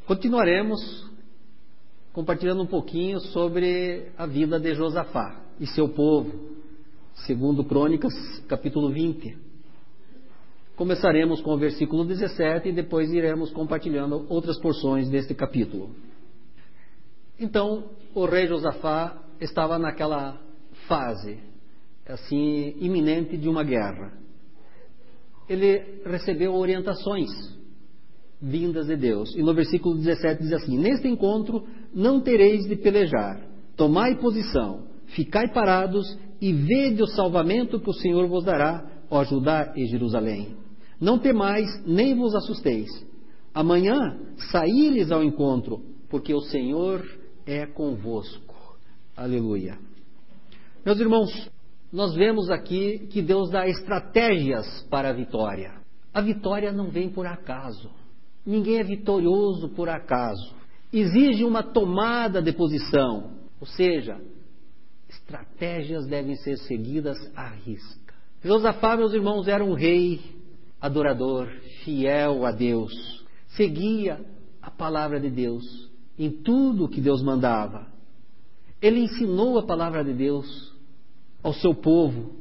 Continuaremos compartilhando um pouquinho sobre a vida de Josafá e seu povo, segundo Crônicas, capítulo 20. Começaremos com o versículo 17 e depois iremos compartilhando outras porções deste capítulo. Então, o rei Josafá estava naquela fase, assim, iminente de uma guerra. Ele recebeu orientações vindas de Deus. E no versículo 17 diz assim: neste encontro não tereis de pelejar, tomai posição, ficai parados e vede o salvamento que o Senhor vos dará, ó Judá e Jerusalém. Não temais, nem vos assusteis. Amanhã saí-lhes ao encontro, porque o Senhor é convosco. Aleluia. Meus irmãos, nós vemos aqui que Deus dá estratégias para a vitória. A vitória não vem por acaso. Ninguém é vitorioso por acaso. Exige uma tomada de posição, ou seja, estratégias devem ser seguidas à risca. Josafá, meus irmãos, era um rei adorador, fiel a Deus, seguia a palavra de Deus em tudo que Deus mandava. Ele ensinou a palavra de Deus ao seu povo.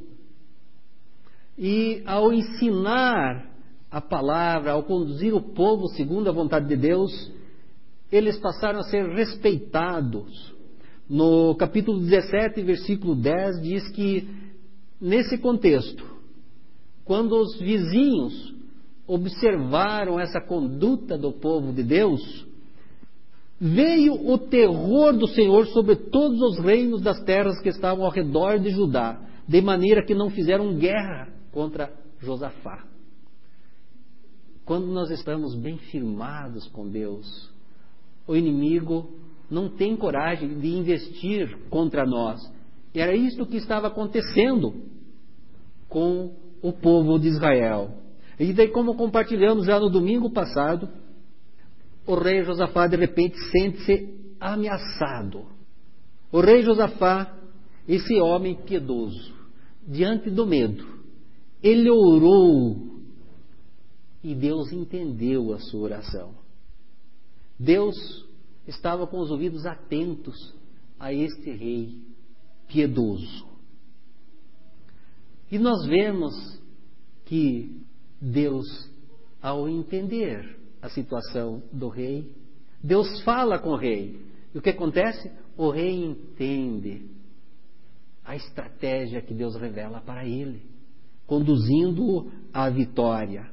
E ao ensinar a palavra, ao conduzir o povo segundo a vontade de Deus, eles passaram a ser respeitados. No capítulo 17, versículo 10, diz que, nesse contexto, quando os vizinhos observaram essa conduta do povo de Deus, veio o terror do Senhor sobre todos os reinos das terras que estavam ao redor de Judá, de maneira que não fizeram guerra contra Josafá. Quando nós estamos bem firmados com Deus, o inimigo não tem coragem de investir contra nós. E era isso que estava acontecendo com o povo de Israel. E daí, como compartilhamos já no domingo passado, o rei Josafá de repente sente-se ameaçado. O rei Josafá, esse homem piedoso, diante do medo, ele orou e Deus entendeu a sua oração. Deus estava com os ouvidos atentos a este rei piedoso. E nós vemos que Deus, ao entender a situação do rei, Deus fala com o rei. E o que acontece? O rei entende a estratégia que Deus revela para ele, conduzindo-o à vitória.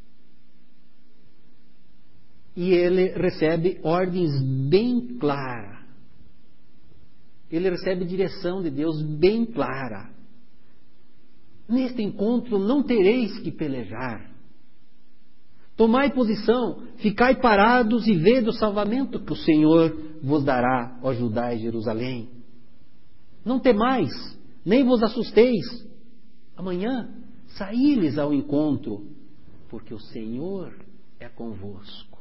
E ele recebe ordens bem claras. Ele recebe direção de Deus bem clara. Neste encontro não tereis que pelejar. Tomai posição, ficai parados e vede o salvamento que o Senhor vos dará, ó Judá e Jerusalém. Não temais, nem vos assusteis. Amanhã saí-lhes ao encontro, porque o Senhor é convosco.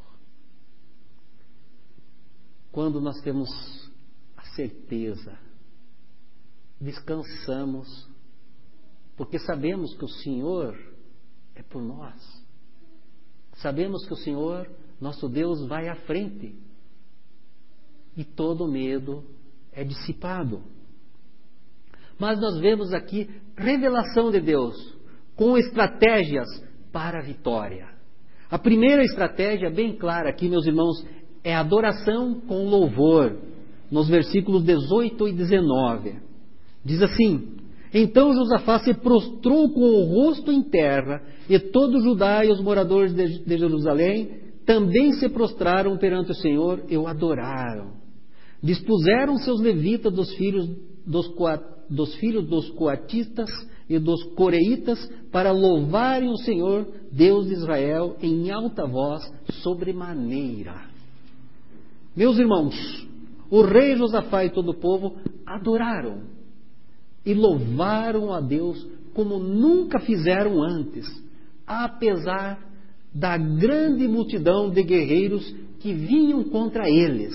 Quando nós temos a certeza, descansamos, porque sabemos que o Senhor é por nós. Sabemos que o Senhor, nosso Deus, vai à frente. E todo medo é dissipado. Mas nós vemos aqui revelação de Deus, com estratégias para a vitória. A primeira estratégia, bem clara aqui, meus irmãos, é adoração com louvor, nos versículos 18 e 19. Diz assim: então Josafá se prostrou com o rosto em terra, e todo Judá e os moradores de Jerusalém também se prostraram perante o Senhor e o adoraram. Dispuseram seus levitas dos filhos dos coatitas e dos coreitas para louvarem o Senhor, Deus de Israel, em alta voz, sobremaneira. Meus irmãos, o rei Josafá e todo o povo adoraram e louvaram a Deus como nunca fizeram antes, apesar da grande multidão de guerreiros que vinham contra eles,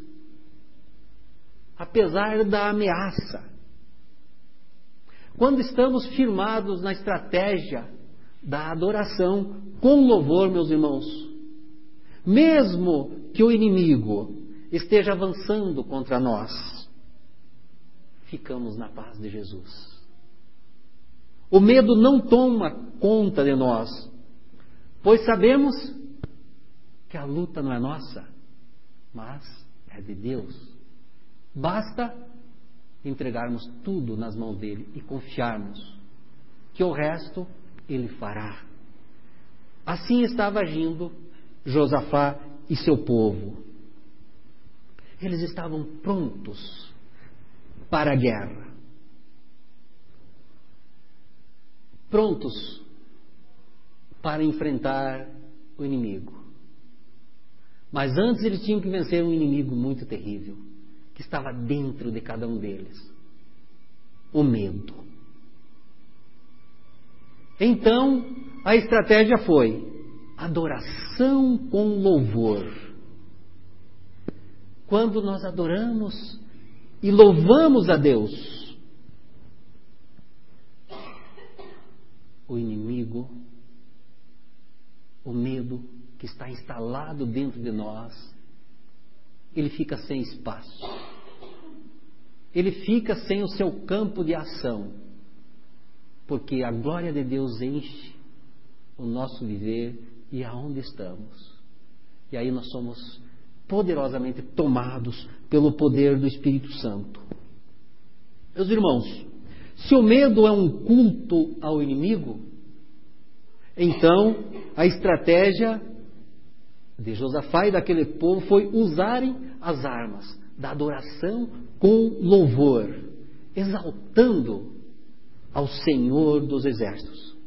apesar da ameaça. Quando estamos firmados na estratégia da adoração com louvor, meus irmãos, mesmo que o inimigo esteja avançando contra nós, ficamos na paz de Jesus. O medo não toma conta de nós, pois sabemos que a luta não é nossa, mas é de Deus. Basta entregarmos tudo nas mãos dele e confiarmos que o resto ele fará. Assim estava agindo Josafá e seu povo. Eles estavam prontos para a guerra. Prontos para enfrentar o inimigo. Mas antes eles tinham que vencer um inimigo muito terrível, que estava dentro de cada um deles: o medo. Então, a estratégia foi adoração com louvor. Quando nós adoramos e louvamos a Deus, o inimigo, o medo que está instalado dentro de nós, ele fica sem espaço. Ele fica sem o seu campo de ação, porque a glória de Deus enche o nosso viver e aonde estamos. E aí nós somos poderosamente tomados pelo poder do Espírito Santo. Meus irmãos, se o medo é um culto ao inimigo, então a estratégia de Josafá e daquele povo foi usarem as armas da adoração com louvor, exaltando ao Senhor dos Exércitos.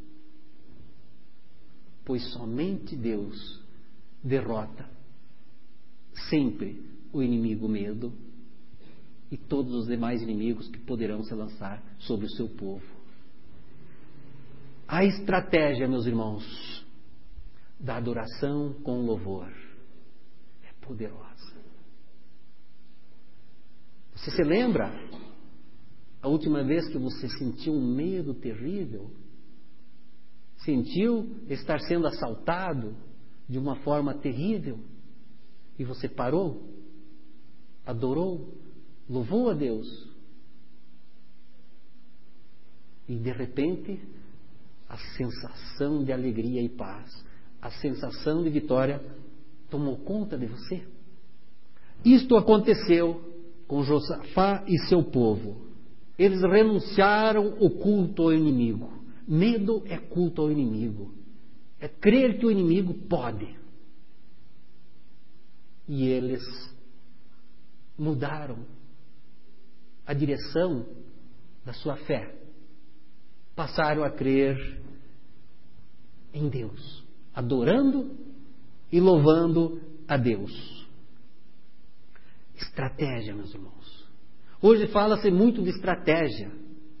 Pois somente Deus derrota sempre o inimigo medo e todos os demais inimigos que poderão se lançar sobre o seu povo. A estratégia, meus irmãos, da adoração com louvor é poderosa. Você se lembra a última vez que você sentiu um medo terrível? Sentiu estar sendo assaltado de uma forma terrível? E você parou, adorou, louvou a Deus. E de repente, a sensação de alegria e paz, a sensação de vitória tomou conta de você. Isto aconteceu com Josafá e seu povo. Eles renunciaram ao culto ao inimigo. Medo é culto ao inimigo. É crer que o inimigo pode. E eles mudaram a direção da sua fé. Passaram a crer em Deus, adorando e louvando a Deus. Estratégia, meus irmãos. Hoje fala-se muito de estratégia.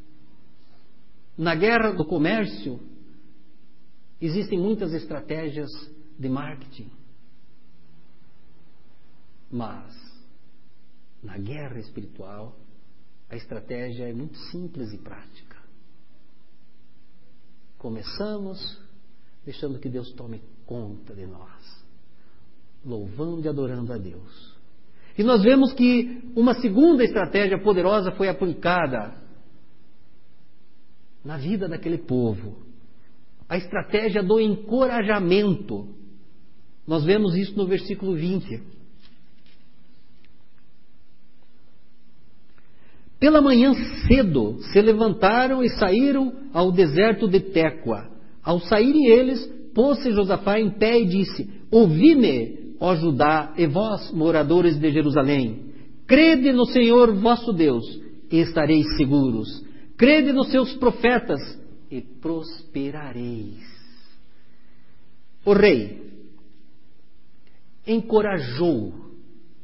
Na guerra do comércio, existem muitas estratégias de marketing. Mas, na guerra espiritual, a estratégia é muito simples e prática. Começamos deixando que Deus tome conta de nós, louvando e adorando a Deus. E nós vemos que uma segunda estratégia poderosa foi aplicada na vida daquele povo. A estratégia do encorajamento. Nós vemos isso no versículo 20. Pela manhã cedo se levantaram e saíram ao deserto de Tecoa. Ao saírem eles, pôs-se Josafá em pé e disse: Ouvi-me, ó Judá, e vós, moradores de Jerusalém. Crede no Senhor vosso Deus, e estareis seguros. Crede nos seus profetas, e prosperareis. O rei encorajou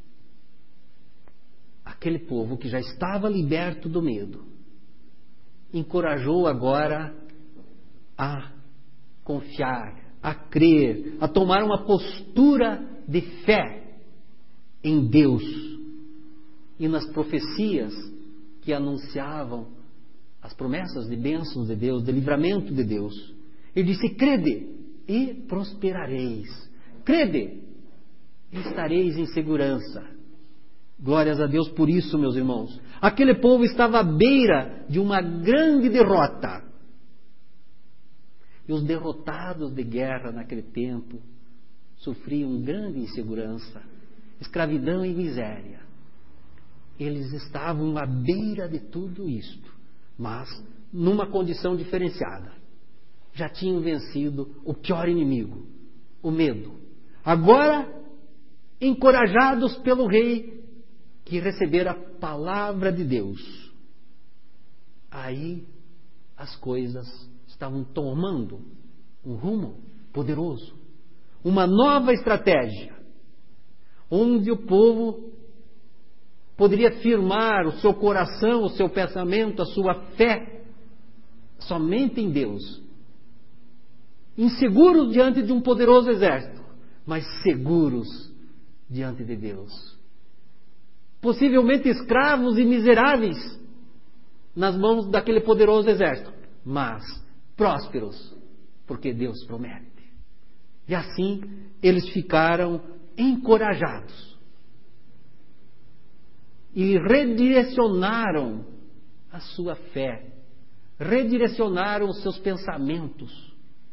aquele povo que já estava liberto do medo. Encorajou agora a confiar, a crer, a tomar uma postura de fé em Deus e nas profecias que anunciavam as promessas de bênçãos de Deus, de livramento de Deus. Ele disse: crede e prosperareis. Crede e estareis em segurança. Glórias a Deus por isso, meus irmãos. Aquele povo estava à beira de uma grande derrota. E os derrotados de guerra naquele tempo sofriam grande insegurança, escravidão e miséria. Eles estavam à beira de tudo isto, mas numa condição diferenciada. Já tinham vencido o pior inimigo, o medo. Agora, encorajados pelo rei que recebera a palavra de Deus, aí as coisas estavam tomando um rumo poderoso, uma nova estratégia, onde o povo poderia firmar o seu coração, o seu pensamento, a sua fé somente em Deus. Inseguros diante de um poderoso exército, mas seguros diante de Deus. Possivelmente escravos e miseráveis nas mãos daquele poderoso exército, mas prósperos, porque Deus promete. E assim eles ficaram encorajados e redirecionaram a sua fé, redirecionaram os seus pensamentos.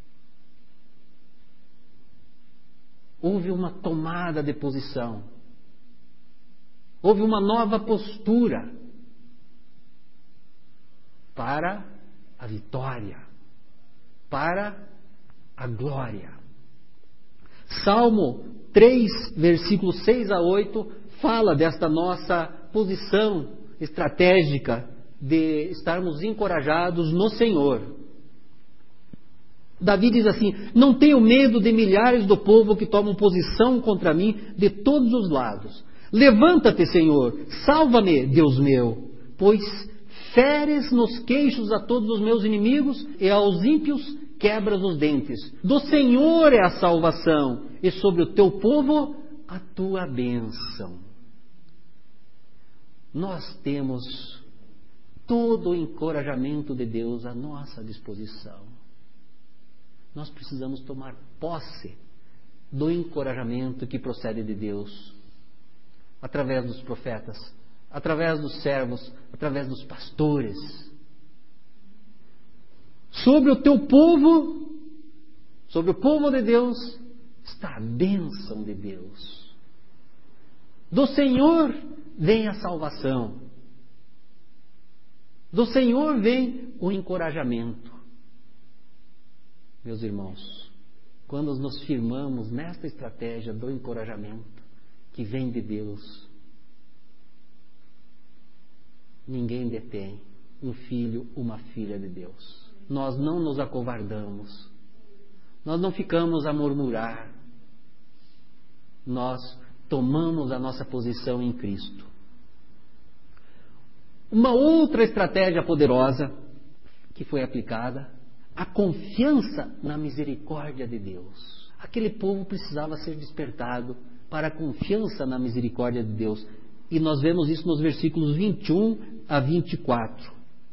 Houve uma tomada de posição, houve uma nova postura para a vitória, para a glória. Salmo 3, versículos 6 a 8, fala desta nossa posição estratégica de estarmos encorajados no Senhor. Davi diz assim: não tenho medo de milhares do povo que tomam posição contra mim de todos os lados. Levanta-te, Senhor, salva-me, Deus meu, pois feres nos queixos a todos os meus inimigos e aos ímpios quebras os dentes. Do Senhor é a salvação e sobre o teu povo a tua bênção. Nós temos todo o encorajamento de Deus à nossa disposição. Nós precisamos tomar posse do encorajamento que procede de Deus, através dos profetas, através dos servos, através dos pastores. Sobre o teu povo, sobre o povo de Deus, está a bênção de Deus. Do Senhor vem a salvação. Do Senhor vem o encorajamento. Meus irmãos, quando nos firmamos nesta estratégia do encorajamento que vem de Deus, ninguém detém um filho, uma filha de Deus. Nós não nos acovardamos, nós não ficamos a murmurar, nós tomamos a nossa posição em Cristo. Uma outra estratégia poderosa que foi aplicada, a confiança na misericórdia de Deus. Aquele povo precisava ser despertado para a confiança na misericórdia de Deus. E nós vemos isso nos versículos 21 a 24.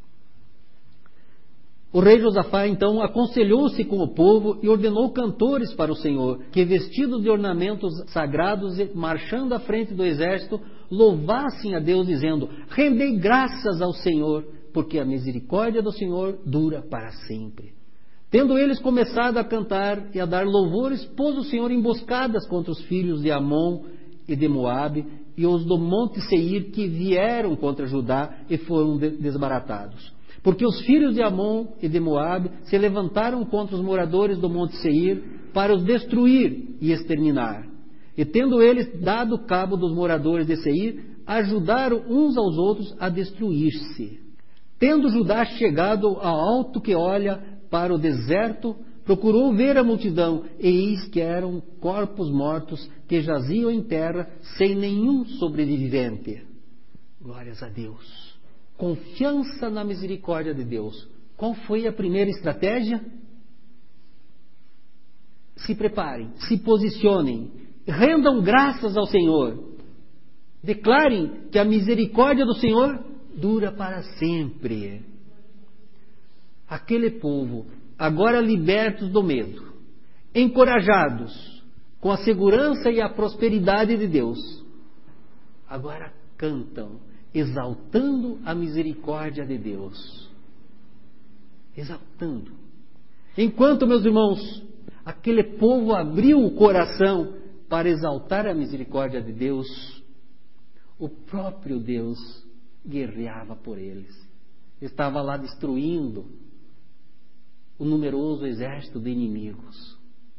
O rei Josafá, então, aconselhou-se com o povo e ordenou cantores para o Senhor, que, vestidos de ornamentos sagrados e marchando à frente do exército, louvassem a Deus, dizendo: rendei graças ao Senhor, porque a misericórdia do Senhor dura para sempre. Tendo eles começado a cantar e a dar louvores, pôs o Senhor emboscadas contra os filhos de Amon e de Moabe e os do monte Seir, que vieram contra Judá e foram desbaratados. Porque os filhos de Amon e de Moabe se levantaram contra os moradores do monte Seir para os destruir e exterminar. E tendo eles dado cabo dos moradores de Seir, ajudaram uns aos outros a destruir-se. Tendo Judá chegado ao alto que olha para o deserto, procurou ver a multidão, e eis que eram corpos mortos que jaziam em terra sem nenhum sobrevivente. Glórias a Deus. Confiança na misericórdia de Deus. Qual foi a primeira estratégia? Se preparem, se posicionem, rendam graças ao Senhor. Declarem que a misericórdia do Senhor dura para sempre. Aquele povo, agora libertos do medo, encorajados, com a segurança e a prosperidade de Deus, agora cantam, exaltando a misericórdia de Deus. Exaltando. Enquanto, meus irmãos, aquele povo abriu o coração para exaltar a misericórdia de Deus, o próprio Deus guerreava por eles. Estava lá destruindo o numeroso exército de inimigos.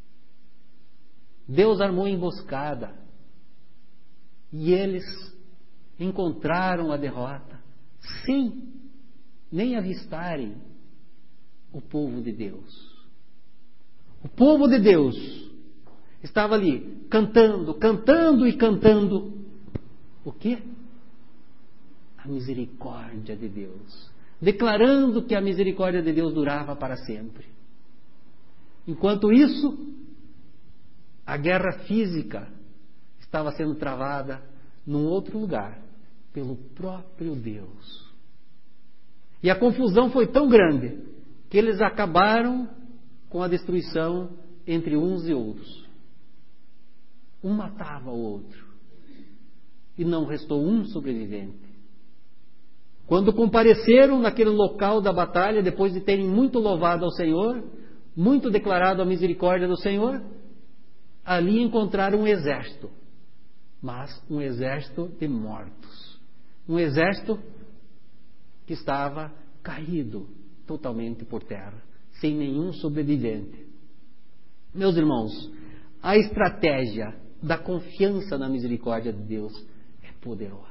Deus armou emboscada e eles encontraram a derrota sem nem avistarem o povo de Deus. O povo de Deus estava ali cantando, cantando e cantando. O quê? A misericórdia de Deus. Declarando que a misericórdia de Deus durava para sempre. Enquanto isso, a guerra física estava sendo travada num outro lugar, pelo próprio Deus. E a confusão foi tão grande que eles acabaram com a destruição entre uns e outros. Um matava o outro. E não restou um sobrevivente. Quando compareceram naquele local da batalha, depois de terem muito louvado ao Senhor, muito declarado a misericórdia do Senhor, ali encontraram um exército, mas um exército de mortos. Um exército que estava caído totalmente por terra, sem nenhum sobrevivente. Meus irmãos, a estratégia da confiança na misericórdia de Deus é poderosa.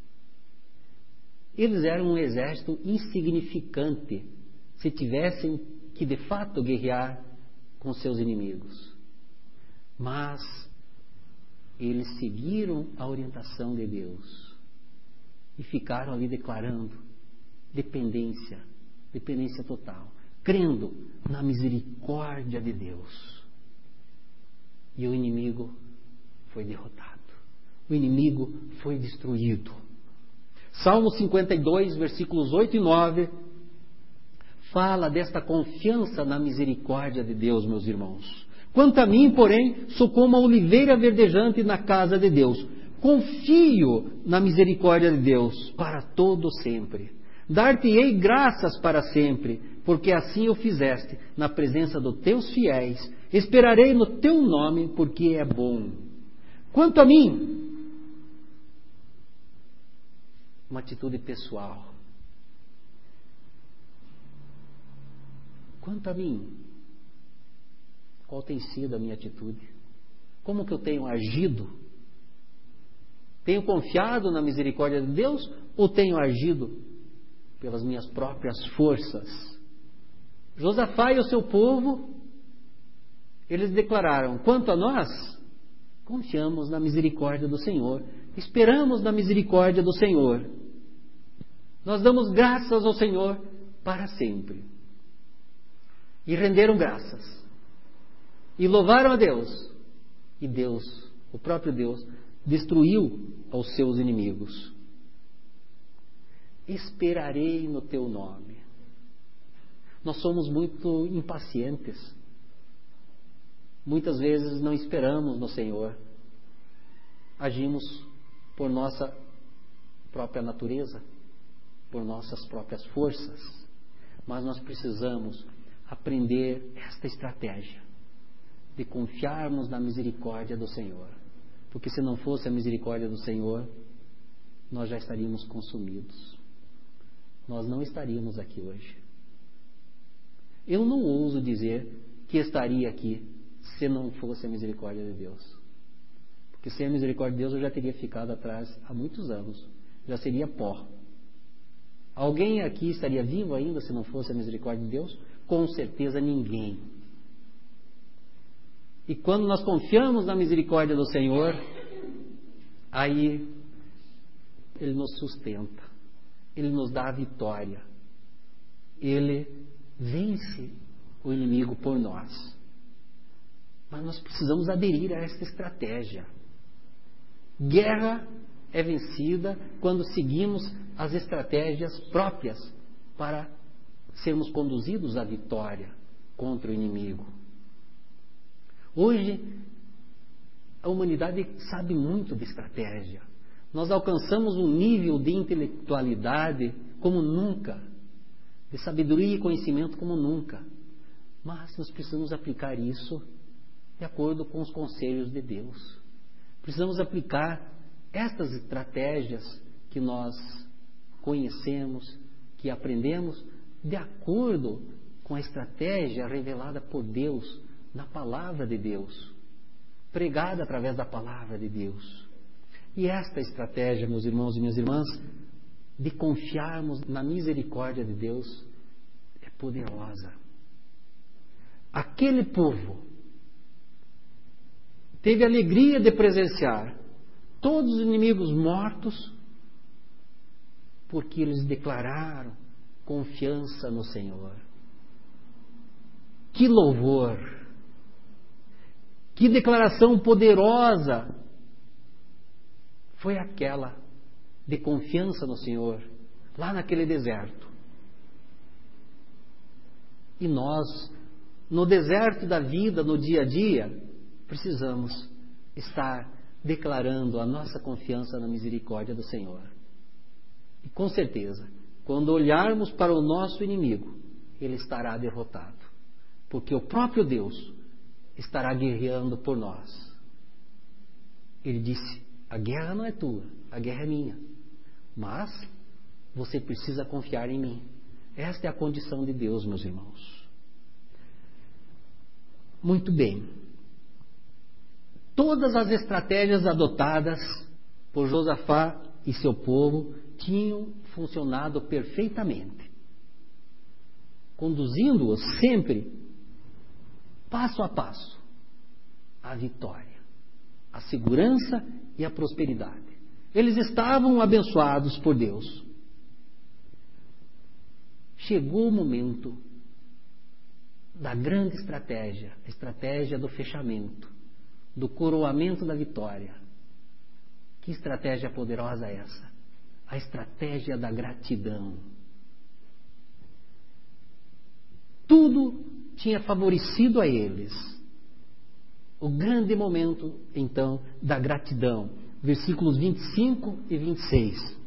Eles eram um exército insignificante se tivessem que de fato guerrear com seus inimigos. Mas eles seguiram a orientação de Deus e ficaram ali declarando dependência total, crendo na misericórdia de Deus. E o inimigo foi derrotado. O inimigo foi destruído. Salmo 52, versículos 8 e 9, fala desta confiança na misericórdia de Deus, meus irmãos. Quanto a mim, porém, sou como a oliveira verdejante na casa de Deus. Confio na misericórdia de Deus para todo sempre. Dar-te-ei graças para sempre, porque assim o fizeste na presença dos teus fiéis. Esperarei no teu nome, porque é bom. Quanto a mim, uma atitude pessoal. Quanto a mim, qual tem sido a minha atitude? Como que eu tenho agido? Tenho confiado na misericórdia de Deus ou tenho agido pelas minhas próprias forças? Josafá e o seu povo, eles declararam: quanto a nós, confiamos na misericórdia do Senhor, esperamos na misericórdia do Senhor. Nós damos graças ao Senhor para sempre. E renderam graças. E louvaram a Deus. E Deus, o próprio Deus, destruiu aos seus inimigos. Esperarei no teu nome. Nós somos muito impacientes. Muitas vezes não esperamos no Senhor. Agimos por nossa própria natureza, por nossas próprias forças. Mas nós precisamos aprender esta estratégia de confiarmos na misericórdia do Senhor. Porque se não fosse a misericórdia do Senhor, nós já estaríamos consumidos. Nós não estaríamos aqui hoje. Eu não ouso dizer que estaria aqui se não fosse a misericórdia de Deus. Porque sem a misericórdia de Deus eu já teria ficado atrás há muitos anos. Já seria pó. Alguém aqui estaria vivo ainda se não fosse a misericórdia de Deus? Com certeza ninguém. E quando nós confiamos na misericórdia do Senhor, aí Ele nos sustenta, Ele nos dá a vitória, Ele vence o inimigo por nós. Mas nós precisamos aderir a esta estratégia. Guerra é vencida quando seguimos as estratégias próprias para sermos conduzidos à vitória contra o inimigo. Hoje, A humanidade sabe muito de estratégia. Nós alcançamos um nível de intelectualidade como nunca, de sabedoria e conhecimento como nunca. Mas nós precisamos aplicar isso de acordo com os conselhos de Deus. Precisamos aplicar estas estratégias que nós conhecemos, que aprendemos, de acordo com a estratégia revelada por Deus na palavra de Deus, pregada através da palavra de Deus. E esta estratégia, meus irmãos e minhas irmãs, de confiarmos na misericórdia de Deus, é poderosa. Aquele povo teve a alegria de presenciar todos os inimigos mortos, porque eles declararam confiança no Senhor. Que louvor! Que declaração poderosa foi aquela de confiança no Senhor, lá naquele deserto. E nós, no deserto da vida, no dia a dia, precisamos estar declarando a nossa confiança na misericórdia do Senhor. E com certeza, quando olharmos para o nosso inimigo, ele estará derrotado, porque o próprio Deus estará guerreando por nós. Ele disse: a guerra não é tua, a guerra é minha, mas você precisa confiar em mim. Esta é a condição de Deus, meus irmãos. Muito bem. Todas as estratégias adotadas por Josafá e seu povo tinham funcionado perfeitamente, conduzindo-os sempre, passo a passo, à vitória, à segurança e à prosperidade. Eles estavam abençoados por Deus. Chegou o momento da grande estratégia, a estratégia do fechamento, do coroamento da vitória. Que estratégia poderosa é essa? A estratégia da gratidão. Tudo tinha favorecido a eles. O grande momento, então, da gratidão. Versículos 25 e 26.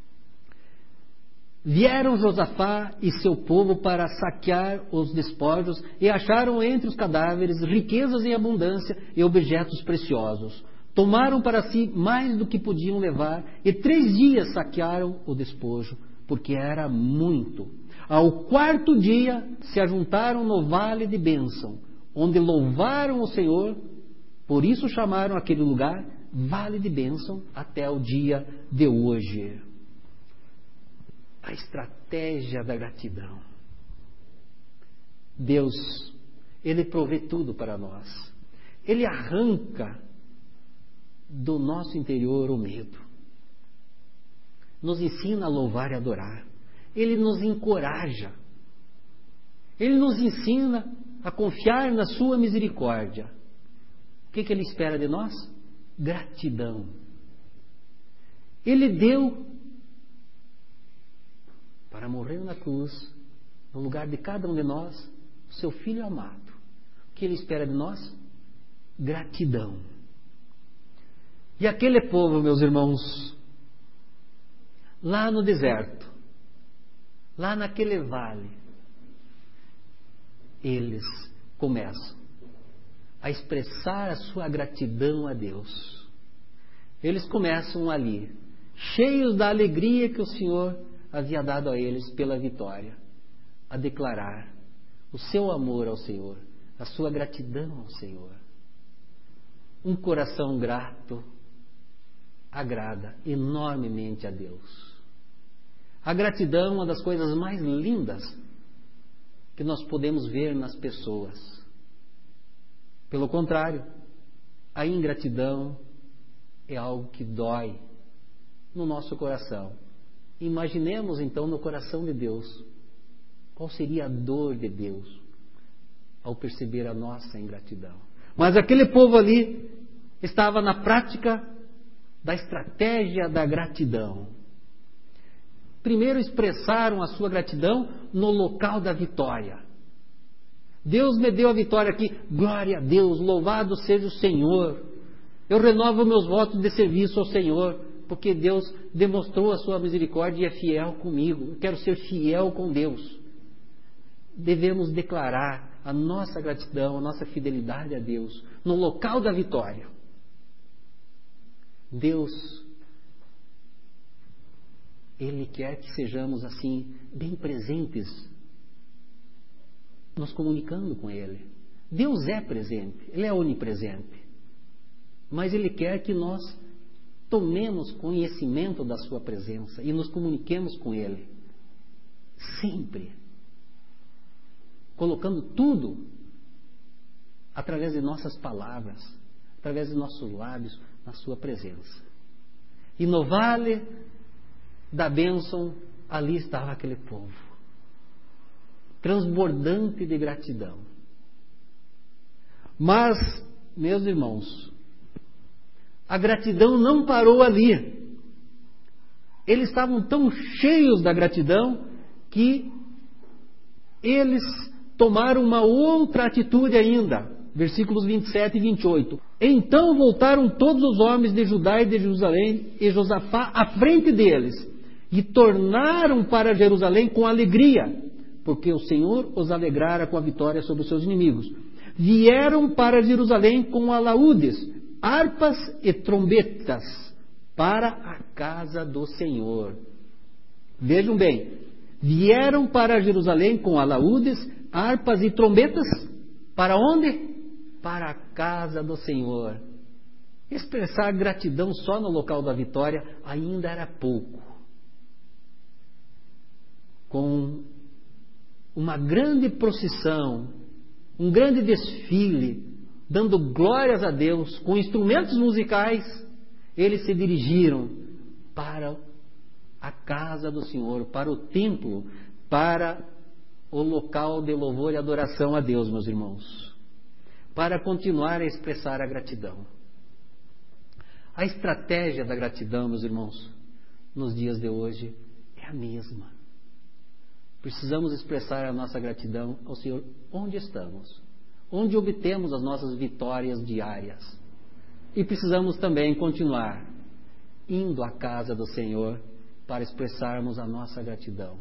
Vieram Josafá e seu povo para saquear os despojos e acharam entre os cadáveres riquezas em abundância e objetos preciosos. Tomaram para si mais do que podiam levar e 3 dias saquearam o despojo, porque era muito. Ao 4º dia se ajuntaram no vale de bênção, onde louvaram o Senhor, por isso chamaram aquele lugar Vale de Bênção até o dia de hoje. A estratégia da gratidão. Deus, Ele provê tudo para nós. Ele arranca do nosso interior o medo. Nos ensina a louvar e adorar. Ele nos encoraja. Ele nos ensina a confiar na sua misericórdia. O que Ele espera de nós? Gratidão. Ele deu para morrer na cruz, no lugar de cada um de nós, o seu Filho amado. O que Ele espera de nós? Gratidão. E aquele povo, meus irmãos, lá no deserto, lá naquele vale, eles começam a expressar a sua gratidão a Deus. Eles começam ali, cheios da alegria que o Senhor havia dado a eles pela vitória, a declarar o seu amor ao Senhor, a sua gratidão ao Senhor. Um coração grato agrada enormemente a Deus. A gratidão é uma das coisas mais lindas que nós podemos ver nas pessoas. Pelo contrário, a ingratidão é algo que dói no nosso coração. Imaginemos então no coração de Deus, qual seria a dor de Deus ao perceber a nossa ingratidão. Mas aquele povo ali estava na prática da estratégia da gratidão. Primeiro expressaram a sua gratidão no local da vitória. Deus me deu a vitória aqui, glória a Deus, louvado seja o Senhor. Eu renovo meus votos de serviço ao Senhor, porque Deus demonstrou a sua misericórdia e é fiel comigo. Eu quero ser fiel com Deus. Devemos declarar a nossa gratidão, a nossa fidelidade a Deus no local da vitória. Deus, Ele quer que sejamos assim, bem presentes, nos comunicando com Ele. Deus é presente, Ele é onipresente, mas Ele quer que nós tomemos conhecimento da Sua presença e nos comuniquemos com Ele, sempre, colocando tudo através de nossas palavras, através de nossos lábios, na Sua presença. E no vale da bênção, ali estava aquele povo, transbordante de gratidão. Mas, meus irmãos, a gratidão não parou ali. Eles estavam tão cheios da gratidão que eles tomaram uma outra atitude ainda. Versículos 27 e 28. Então voltaram todos os homens de Judá e de Jerusalém e Josafá à frente deles e tornaram para Jerusalém com alegria, porque o Senhor os alegrara com a vitória sobre os seus inimigos. Vieram para Jerusalém com alaúdes, harpas e trombetas para a casa do Senhor. Vejam bem, vieram para Jerusalém com alaúdes, harpas e trombetas, para onde? Para a casa do Senhor. Expressar gratidão só no local da vitória ainda era pouco. Com uma grande procissão, um grande desfile, dando glórias a Deus, com instrumentos musicais, eles se dirigiram para a casa do Senhor, para o templo, para o local de louvor e adoração a Deus, meus irmãos, para continuar a expressar a gratidão. A estratégia da gratidão, meus irmãos, nos dias de hoje é a mesma. Precisamos expressar a nossa gratidão ao Senhor onde estamos, onde obtemos as nossas vitórias diárias. E precisamos também continuar indo à casa do Senhor para expressarmos a nossa gratidão.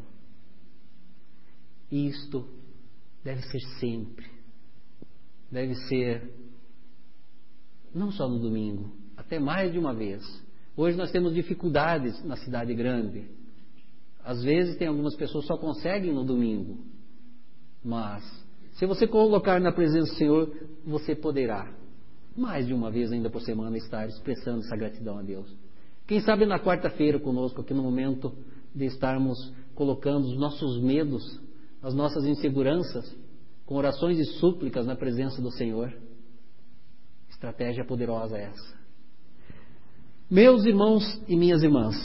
Isto deve ser sempre. Deve ser não só no domingo, até mais de uma vez. Hoje nós temos dificuldades na cidade grande. Às vezes tem algumas pessoas que só conseguem no domingo. Mas se você colocar na presença do Senhor, você poderá mais de uma vez ainda por semana estar expressando essa gratidão a Deus. Quem sabe na quarta-feira conosco, aqui no momento de estarmos colocando os nossos medos, as nossas inseguranças, com orações e súplicas na presença do Senhor. Estratégia poderosa essa. Meus irmãos e minhas irmãs,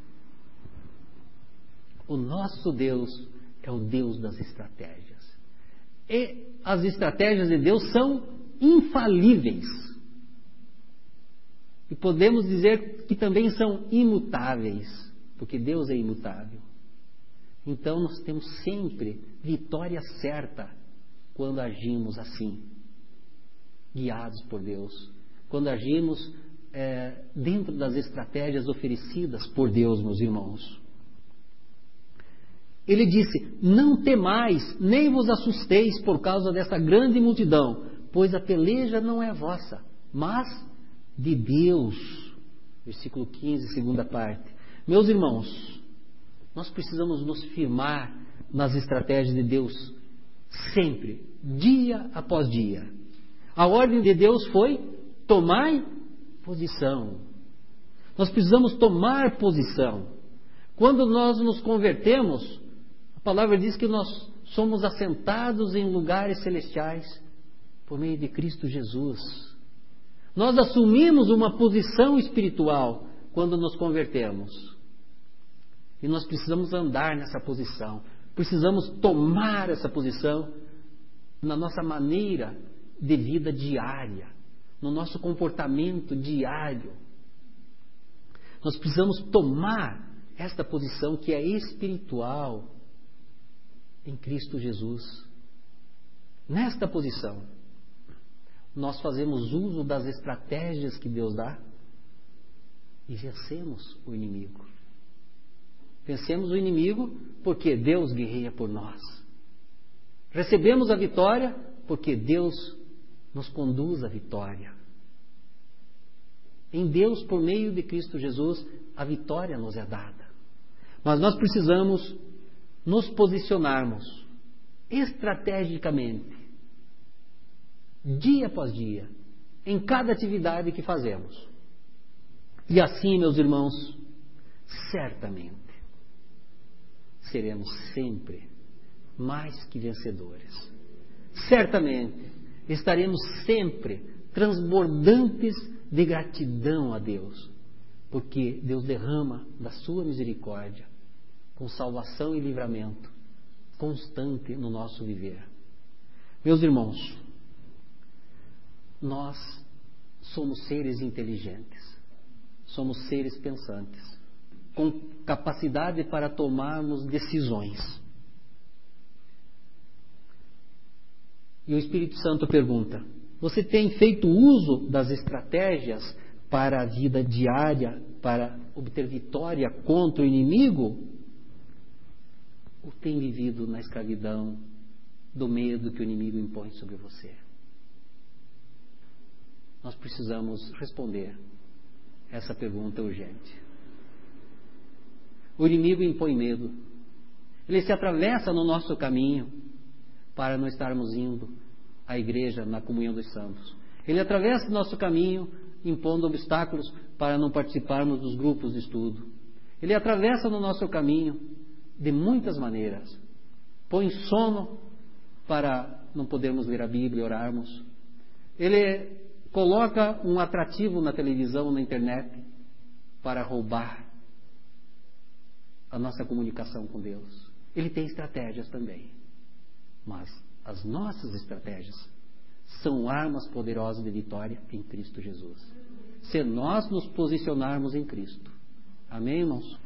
o nosso Deus é o Deus das estratégias. E as estratégias de Deus são infalíveis. E podemos dizer que também são imutáveis, porque Deus é imutável. Então nós temos sempre vitória certa quando agimos assim, guiados por Deus, quando agimos dentro das estratégias oferecidas por Deus, meus irmãos. Ele disse: não temais, nem vos assusteis por causa desta grande multidão, pois a peleja não é vossa, mas de Deus. Versículo 15, segunda parte. Meus irmãos, nós precisamos nos firmar nas estratégias de Deus sempre, dia após dia. A ordem de Deus foi: tomai posição. Nós precisamos tomar posição. Quando nós nos convertemos, a palavra diz que nós somos assentados em lugares celestiais por meio de Cristo Jesus. Nós assumimos uma posição espiritual quando nos convertemos. E nós precisamos andar nessa posição. Precisamos tomar essa posição na nossa maneira de vida diária, no nosso comportamento diário. Nós precisamos tomar esta posição que é espiritual em Cristo Jesus. Nesta posição, nós fazemos uso das estratégias que Deus dá e vencemos o inimigo. Vencemos o inimigo porque Deus guerreia por nós. Recebemos a vitória porque Deus nos conduz à vitória. Em Deus, por meio de Cristo Jesus, a vitória nos é dada. Mas nós precisamos nos posicionarmos estrategicamente, dia após dia, em cada atividade que fazemos. E assim, meus irmãos, certamente seremos sempre mais que vencedores. Certamente estaremos sempre transbordantes de gratidão a Deus, porque Deus derrama da sua misericórdia com salvação e livramento constante no nosso viver. Meus irmãos, nós somos seres inteligentes, somos seres pensantes, com capacidade para tomarmos decisões. E o Espírito Santo pergunta: você tem feito uso das estratégias para a vida diária, para obter vitória contra o inimigo? Ou tem vivido na escravidão do medo que o inimigo impõe sobre você? Nós precisamos responder essa pergunta urgente. O inimigo impõe medo. Ele se atravessa no nosso caminho para não estarmos indo à igreja na comunhão dos santos. Ele atravessa o nosso caminho impondo obstáculos para não participarmos dos grupos de estudo. Ele atravessa no nosso caminho de muitas maneiras. Põe sono para não podermos ler a Bíblia e orarmos. Ele coloca um atrativo na televisão, na internet, para roubar a nossa comunicação com Deus. Ele tem estratégias também. Mas as nossas estratégias são armas poderosas de vitória em Cristo Jesus. Se nós nos posicionarmos em Cristo. Amém, irmãos?